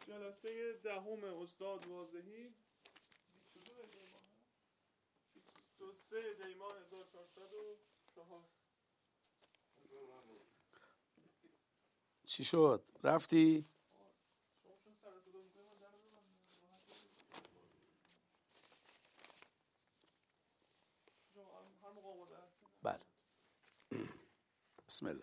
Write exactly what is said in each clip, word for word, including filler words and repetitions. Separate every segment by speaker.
Speaker 1: جلسه دهم استاد واضحی بیست و سه دی ماه هزار و چهارصد و چهار.
Speaker 2: چی شد؟ رفتی؟ بله. بسم الله.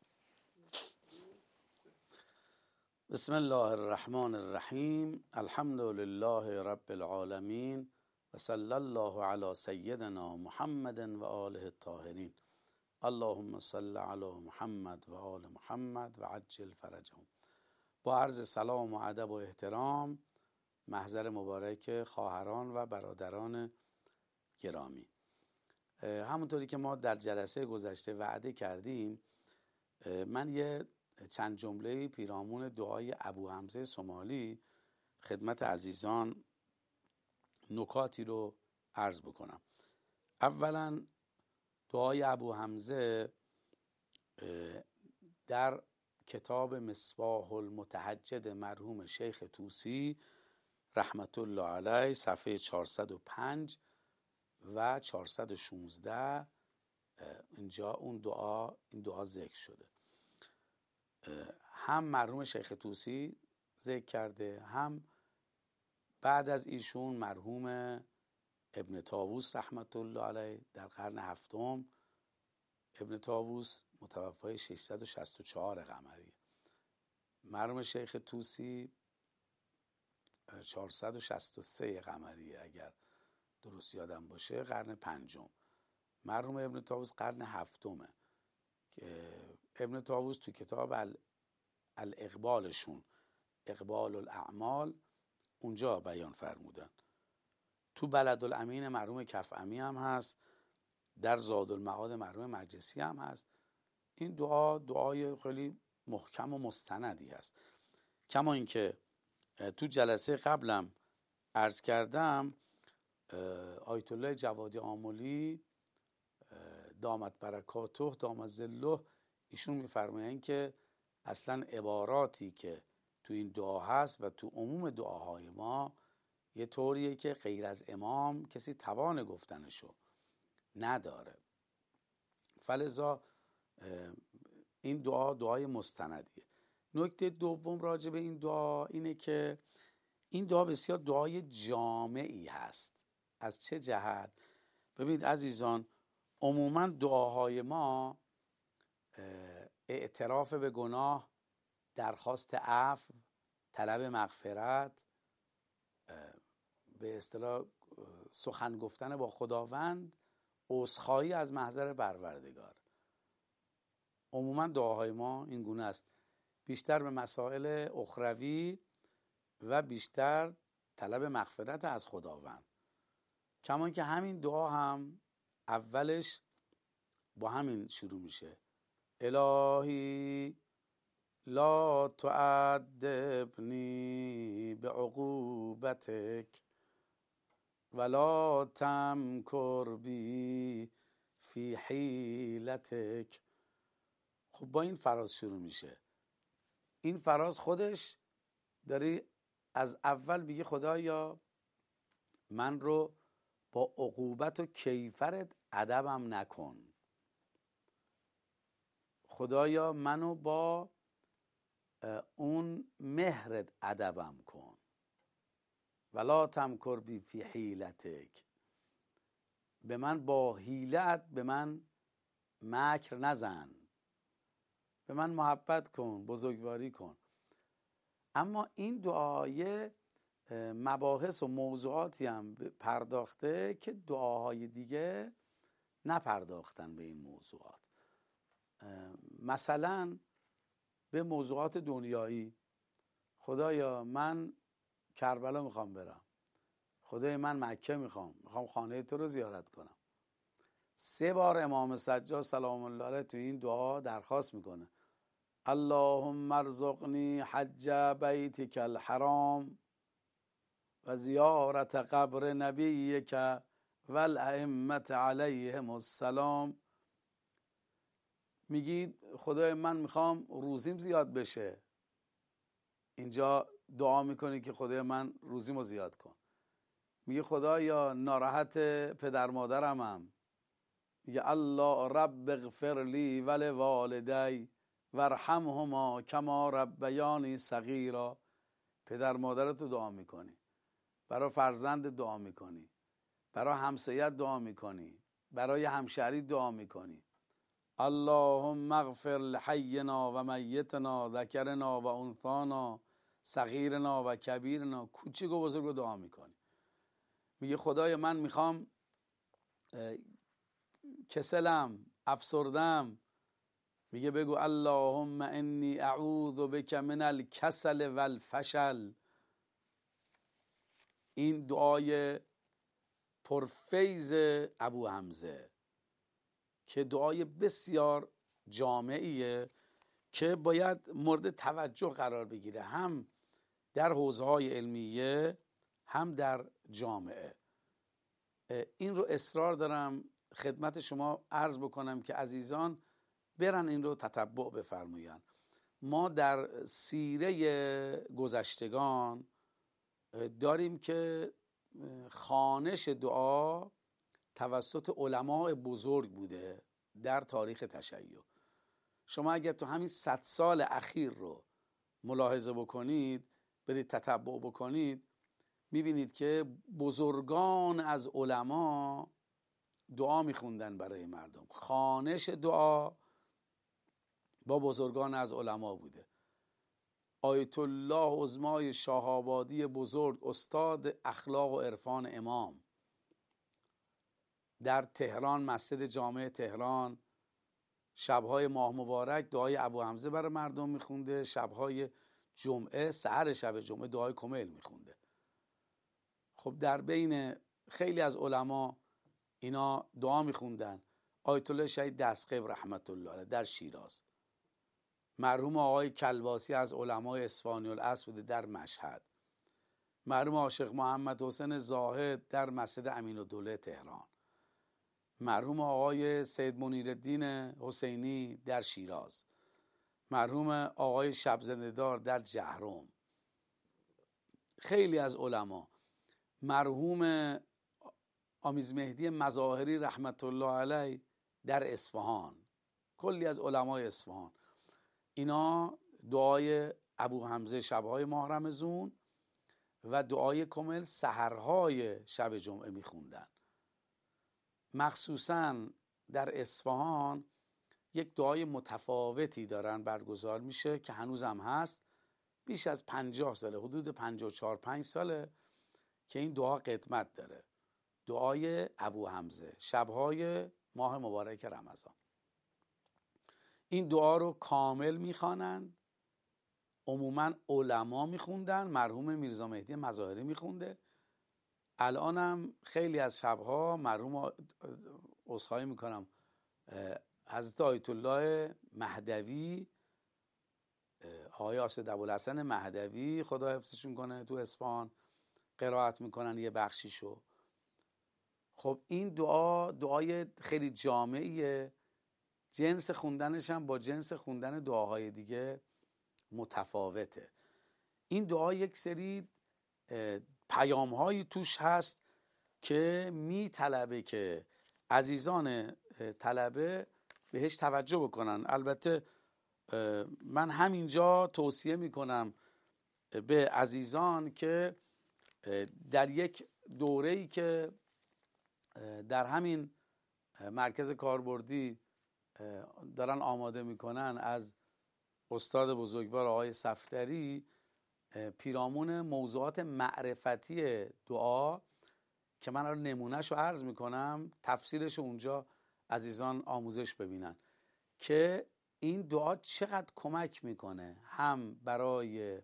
Speaker 2: بسم الله الرحمن الرحیم. الحمد لله رب العالمین و صلی الله علی سیدنا محمد و آله الطاهرین. اللهم صل علی محمد و آل محمد و عجل فرجهم. با عرض سلام و ادب و احترام محضر مبارک خواهران و برادران گرامی، همونطوری که ما در جلسه گذشته وعده کردیم، من یه چند جمله پیرامون دعای ابو حمزه سومالی خدمت عزیزان نکاتی رو عرض بکنم. اولا دعای ابو حمزه در کتاب مصباح المتهجد مرحوم شیخ طوسی رحمت الله علیه صفحه چهارصد و پنج و چهارصد و شانزده اینجا اون دعا این دعا ذکر شده. هم مرحوم شیخ طوسی ذکر کرده، هم بعد از ایشون مرحوم ابن طاووس رحمت الله علیه در قرن هفتم. ابن طاووس متوفای ششصد و شصت و چهار قمری، مرحوم شیخ طوسی چهارصد و شصت و سه قمری اگر درست یادم باشه، قرن پنجم. مرحوم ابن طاووس قرن هفتمه که ابن طاووس تو کتاب الاقبالشون اقبال الاعمال اونجا بیان فرمودن. تو بلد الامین مرحوم کفعمی هم هست، در زاد المعاد مرحوم مجلسی هم هست. این دعا دعای خیلی محکم و مستندی هست. کما اینکه تو جلسه قبلم عرض کردم، آیت الله جوادی آملی دامت برکاته دامت ظله ایشون میفرمایند که اصلا عباراتی که تو این دعا هست و تو عموم دعاهای ما یه طوریه که غیر از امام کسی توان گفتنشو نداره. فلذا این دعا دعای مستندیه. نکته دوم راجع به این دعا اینه که این دعا بسیار دعای جامعی هست. از چه جهت؟ ببینید عزیزان، عموما دعاهای ما اعتراف به گناه، درخواست عفو، طلب مغفرت، به اصطلاح سخن گفتن با خداوند، عذرخواهی از محضر پروردگار. عموما دعاهای ما این گونه است، بیشتر به مسائل اخروی و بیشتر طلب مغفرت از خداوند. کما که همین دعا هم اولش با همین شروع میشه: الهی لا تعذبنی بعقوبتک ولا تمکر بی فی حیلتک. خب با این فراز شروع میشه. این فراز خودش داری از اول بگی خدایا من رو با عقوبت و کیفرت ادبم نکن، خدایا منو با اون مهرت ادبم کن، ولا تمکر بی فی حیلتک، به من با حیلت به من مکر نزن، به من محبت کن، بزرگواری کن. اما این دعای مباحث و موضوعاتی هم پرداخته که دعاهای دیگه نپرداختن به این موضوعات. مثلا به موضوعات دنیایی، خدایا من کربلا میخوام برم، خدای من مکه میخوام میخوام خانه تو رو زیارت کنم. سه بار امام سجاد سلام الله علیه تو این دعا درخواست میکنه: اللهم ارزقنی حج بیتک الحرام و زیارت قبر نبیک و الائمه علیهم السلام. میگی خدای من میخوام روزیم زیاد بشه، اینجا دعا میکنی که خدای من روزیمو زیاد کن. میگه خدایا ناراحت پدر مادرمم. میگه الله رب اغفر لی ولوالدی وارحمهما کما ربیانی صغیرا. پدر مادرتو دعا میکنی، برای فرزند دعا میکنی، برای همسایت دعا میکنی، برای همشهری دعا میکنی. اللهم اغفر لحینا و میتنا ذکرنا و انثانا صغیرنا و کبیرنا. کوچیک و بزرگ رو دعا میکنی. میگه خدای من میخوام کسلم، افسردم. میگه بگو اللهم انی اعوذ بک من الکسل والفشل. این دعای پرفیض ابو حمزه که دعای بسیار جامعیه که باید مورد توجه قرار بگیره، هم در حوزه‌های علمیه هم در جامعه. این رو اصرار دارم خدمت شما عرض بکنم که عزیزان برن این رو تتبع بفرمایند. ما در سیره گذشتگان داریم که خوانش دعا توسط علماء بزرگ بوده در تاریخ تشیع. شما اگر تو همین صد سال اخیر رو ملاحظه بکنید، برید تتبع بکنید، میبینید که بزرگان از علما دعا میخوندن برای مردم. خوانش دعا با بزرگان از علما بوده. آیت الله عظمای شاهآبادی بزرگ، استاد اخلاق و عرفان امام، در تهران مسجد جامع تهران شبهای ماه مبارک دعای ابو حمزه برای مردم میخونده. شبهای جمعه، سحر شب جمعه دعای کمیل میخونده. خب در بین خیلی از علما اینا دعا میخوندن. آیت الله شهید دستقیب رحمت الله علیه در شیراز، مرحوم آقای کلباسی از علمای اصفهانی الاصل بوده در مشهد، مرحوم عاشق محمد حسین زاهد در مسجد امین‌الدوله تهران، مرحوم آقای سید منیرالدین حسینی در شیراز، مرحوم آقای شبزنده‌دار در جهرم، خیلی از علما، مرحوم آمیز مهدی مظاهری رحمت الله علیه در اصفهان، کلی از علمای اصفهان، اینا دعای ابو حمزه شبهای ماه رمضان و دعای کمیل سحرهای شب جمعه میخوندن. مخصوصا در اصفهان یک دعای متفاوتی دارن برگزار میشه که هنوزم هست، بیش از پنجاه ساله، حدود پنجاه و چهار پنج ساله که این دعا قدمت داره. دعای ابو حمزه شبهای ماه مبارک رمضان. این دعا رو کامل میخوانند. عموما علما میخوندن، مرحوم میرزا مهدی مظاهری میخونده. الانم خیلی از شبها مرحوم، عذرخواهی میکنم، حضرت آیت الله مهدوی، آقای آسد ابوالحسن مهدوی خدا حفظشون کنه، تو اصفهان قرائت میکنن یه بخشیشو. خب این دعا دعای خیلی جامعیه، جنس خوندنش هم با جنس خوندن دعاهای دیگه متفاوته. این دعا یک سری پیام هایی توش هست که می طلبه که عزیزان طلبه بهش توجه بکنن. البته من همینجا توصیه میکنم به عزیزان که در یک دوره‌ای که در همین مرکز کاربردی دارن آماده میکنن از استاد بزرگوار آقای صفدری، پیرامون موضوعات معرفتی دعا که من الان نمونهشو عرض میکنم، تفسیرش اونجا عزیزان آموزش ببینن که این دعا چقدر کمک میکنه، هم برای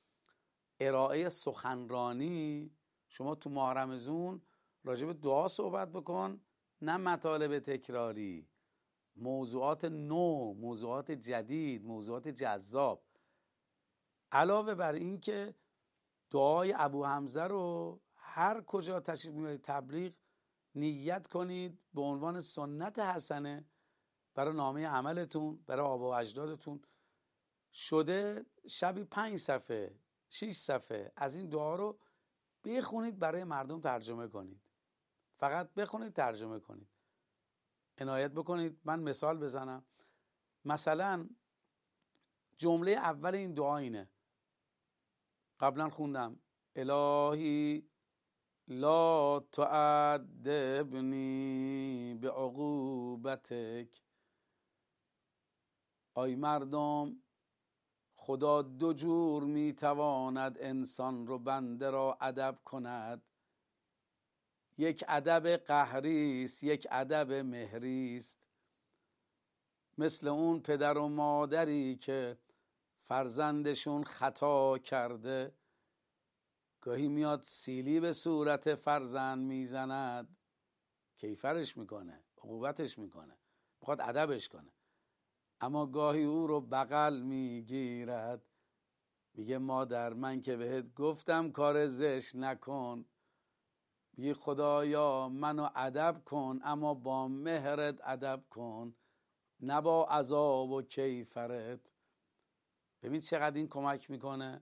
Speaker 2: ارائه سخنرانی. شما تو ماه رمضان راجع به دعا صحبت بکن، نه مطالب تکراری، موضوعات نو، موضوعات جدید، موضوعات جذاب. علاوه بر این که دعای ابو حمزه رو هر کجا تشریف میبرید تبلیغ نیت کنید به عنوان سنت حسنه برای نامه عملتون، برای آبا و اجدادتون. شده شبی پنج صفحه، شش صفحه از این دعا رو بخونید، برای مردم ترجمه کنید. فقط بخونید، ترجمه کنید. عنایت بکنید. من مثال بزنم. مثلا جمله اول این دعا اینه، قبلا خوندم: الهی لا تعذبنی بعقوبتک. آی مردم، خدا دو جور میتواند انسان رو، بنده را ادب کند. یک ادب قهری است، یک ادب مهری است. مثل اون پدر و مادری که فرزندشون خطا کرده، گاهی میاد سیلی به صورت فرزند میزند، کیفرش میکنه، عقوبتش میکنه، میخواد ادبش کنه. اما گاهی او رو بغل میگیرد، میگه مادر من که بهت گفتم کار زشت نکن. میگه خدایا منو ادب کن، اما با مهرت ادب کن، نه با عذاب و کیفرت. ببین چقدر این کمک میکنه.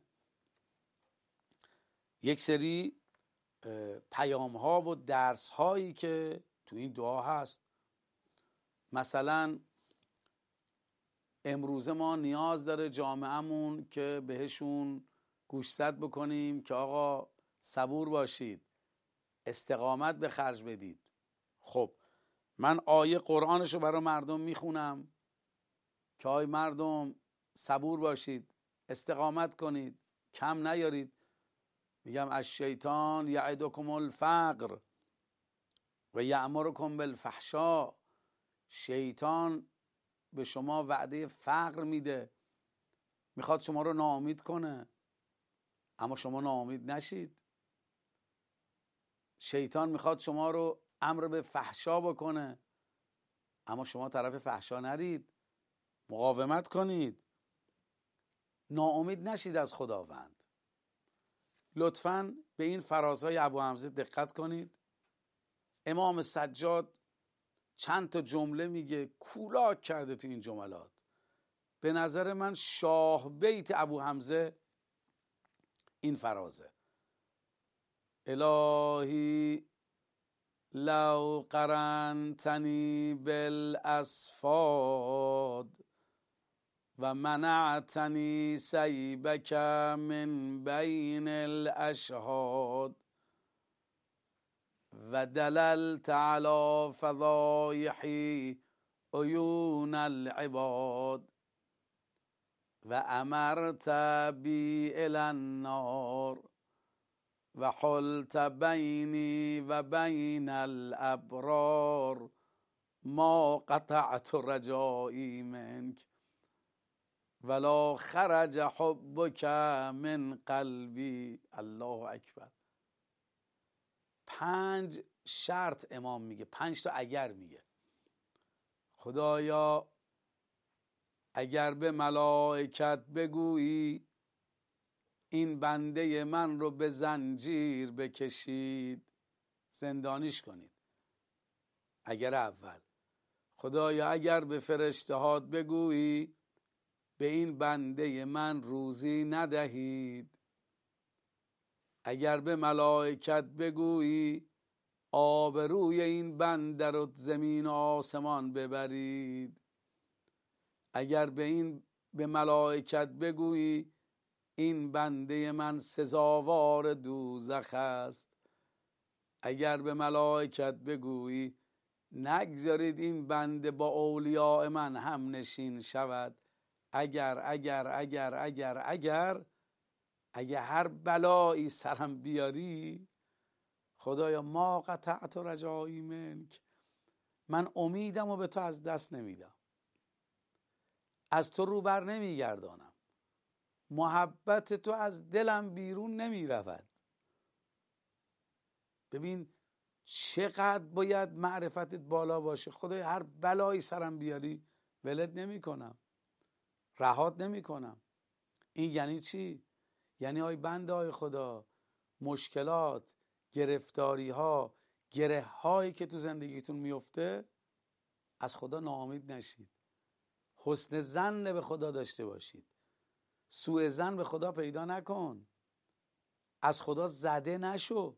Speaker 2: یک سری پیام ها و درس هایی که تو این دعا هست. مثلا امروزه ما نیاز داره جامعهمون که بهشون گوشزد بکنیم که آقا صبور باشید، استقامت به خرج بدید. خب من آیه قرآنشو برای مردم میخونم که آی مردم صبور باشید، استقامت کنید، کم نیارید. میگم از شیطان یعدکم الفقر و یأمرکم بالفحشاء. شیطان به شما وعده فقر میده، میخواد شما رو ناامید کنه، اما شما ناامید نشید. شیطان میخواد شما رو امر به فحشا بکنه، اما شما طرف فحشا نرید، مقاومت کنید، ناامید نشید از خداوند. لطفاً به این فرازهای ابو حمزه دقت کنید. امام سجاد چند تا جمله میگه، کولاک کرده تو این جملات. به نظر من شاه بیت ابو حمزه این فرازه: الهی لو قرنتنی بالاسفاد و منعتنی سیبک من بین الاشهاد و دللت علی فضایحی عیون العباد و امرت بی الی النار و حلت بینی و بین الابرار ما قطعت رجایی منک ولا خرج حبک من قلبی. الله اکبر. پنج شرط امام میگه، پنج تا اگر میگه. خدایا اگر به ملائکت بگویی این بنده من رو به زنجیر بکشید، زندانیش کنید. اگر اول. خدایا اگر به فرشتهات بگویی به این بنده من روزی ندهید. اگر به ملائکت بگویی آبروی این بنده رو زمین و آسمان ببرید. اگر به این به ملائکت بگویی این بنده من سزاوار دوزخ است. اگر به ملائکت بگویی نگذارید این بنده با اولیاء من هم نشین شود. اگر اگر اگر اگر اگر اگر هر بلایی سرم بیاری، خدایا ما قطعت رجایی منک، من امیدم و به تو از دست نمیدم، از تو رو بر نمیگردانم، محبت تو از دلم بیرون نمی رود. ببین چقدر باید معرفتت بالا باشه. خدایا هر بلایی سرم بیاری ولت نمی کنم، رهات نمی کنم. این یعنی چی؟ یعنی آی بنده های خدا، مشکلات، گرفتاری ها، گره هایی که تو زندگیتون میفته، از خدا ناامید نشید. حسن ظن به خدا داشته باشید. سوء ظن به خدا پیدا نکن. از خدا زده نشو.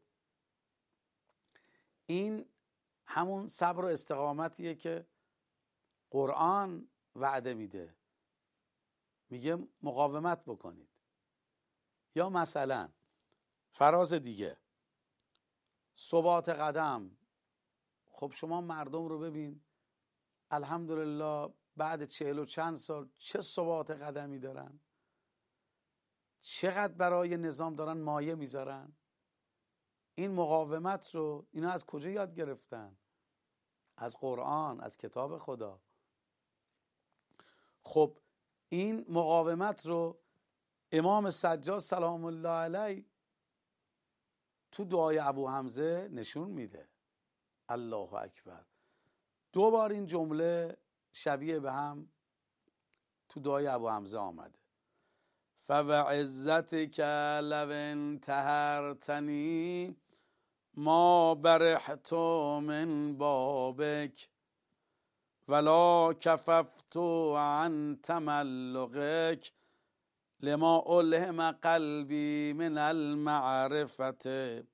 Speaker 2: این همون صبر و استقامتیه که قرآن وعده میده، میگه مقاومت بکنید. یا مثلا فراز دیگه، ثبات قدم. خب شما مردم رو ببین، الحمدلله بعد چهل و چند سال چه ثبات قدمی دارن، چقدر برای نظام دارن مایه میذارن. این مقاومت رو اینا از کجا یاد گرفتن؟ از قرآن، از کتاب خدا. خب این مقاومت رو امام سجاد سلام الله علیه تو دعای ابو حمزه نشون میده. الله اکبر. دو بار این جمله شبیه به هم تو دعای ابو حمزه آمده. فوعزتک لو انتهرتنی ما برحت من بابک ولا کففت عن تملقک لما الهم قلبی من المعرفت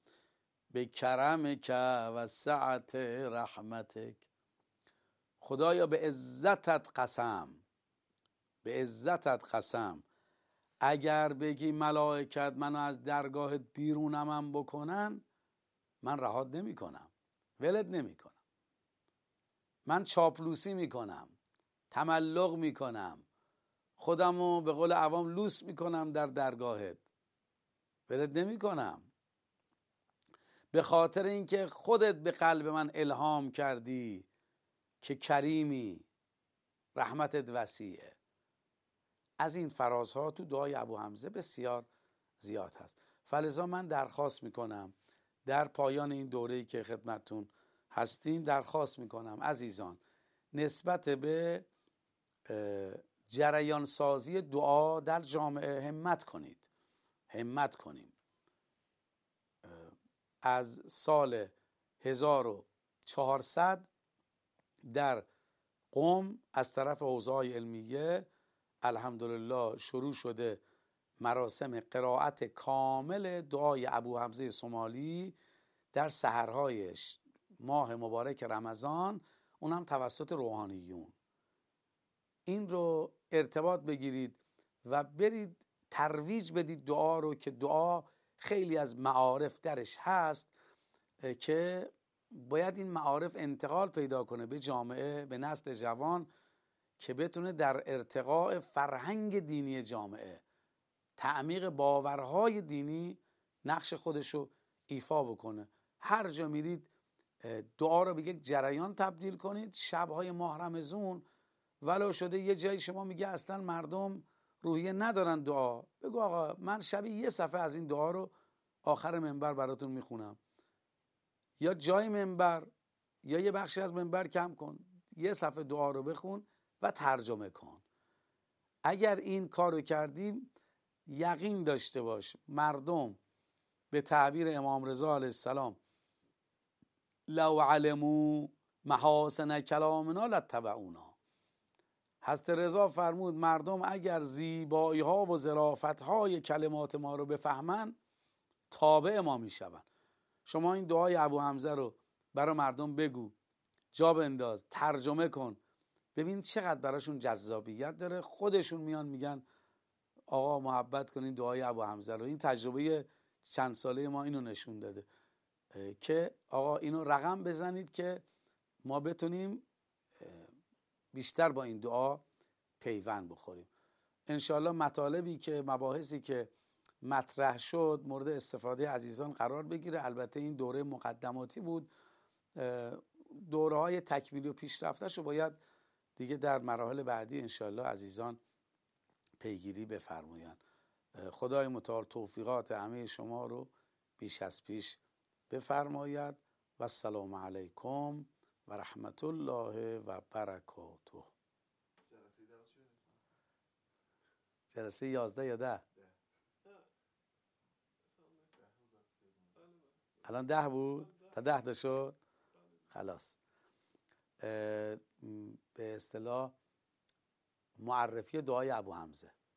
Speaker 2: بکرمک و سعت رحمتک. خدایا به عزتت قسم، به عزتت قسم، اگر بگی ملائکت منو از درگاهت بیرونمم بکنن، من رهات نمی کنم، ولت نمی کنم. من چاپلوسی می کنم، تملق می کنم، خودمو به قول عوام لوس می کنم در درگاهت، ولت نمی کنم. به خاطر اینکه خودت به قلب من الهام کردی که کریمی، رحمتت وسیعه. از این فرازها تو دعای ابو حمزه بسیار زیاد هست. فلذا من درخواست میکنم در پایان این دوره‌ای که خدمتتون هستیم، درخواست میکنم عزیزان نسبت به جریان سازی دعا در جامعه همت کنید، همت کنیم. از سال هزار و چهارصد در قم از طرف حوزه‌های علمیه الحمدلله شروع شده مراسم قرائت کامل دعای ابو حمزه سومالی در سحرهای ماه مبارک رمضان، اونم توسط روحانیون. این رو ارتباط بگیرید و برید ترویج بدید دعا رو، که دعا خیلی از معارف درش هست که باید این معارف انتقال پیدا کنه به جامعه، به نسل جوان، که بتونه در ارتقاء فرهنگ دینی جامعه، تعمیق باورهای دینی نقش خودشو ایفا بکنه. هر جا میرید دعا رو به یک جریان تبدیل کنید. شبهای ماه رمضان ولو شده یه جایی شما میگه اصلا مردم روحیه ندارن دعا، بگو آقا من شبی یه صفحه از این دعا رو آخر منبر براتون میخونم، یا جای منبر یا یه بخشی از منبر کم کن، یه صفحه دعا رو بخون و ترجمه کن. اگر این کارو کردیم یقین داشته باش مردم به تعبیر امام رضا علیه السلام لو علموا محاسن کلامنا لاتبعونا. حضرت رضا فرمود مردم اگر زیبایی ها و ظرافت های کلمات ما رو بفهمن تابع ما میشون. شما این دعای ابو حمزه رو برای مردم بگو، جا بنداز، ترجمه کن، ببین چقدر براشون جذابیت داره. خودشون میان میگن آقا محبت کنین دعای ابو حمزه رو. این تجربه چند ساله ما اینو نشون داده که آقا اینو رقم بزنید که ما بتونیم بیشتر با این دعا پیوند بخوریم. انشالله مطالبی که مباحثی که مطرح شد مورد استفاده عزیزان قرار بگیره. البته این دوره مقدماتی بود، دوره های تکمیلی و پیشرفتش رو باید دیگه در مراحل بعدی انشالله عزیزان پیگیری بفرمایند. خدای متعال توفیقات همه شما رو بیش از پیش بفرماید و السلام علیکم و رحمت الله و برکاته. جلسه یازده یا ده؟ الان ده بود؟ تا ده تا شد؟ خلاص. به اصطلاح معرفی دعای ابو حمزه.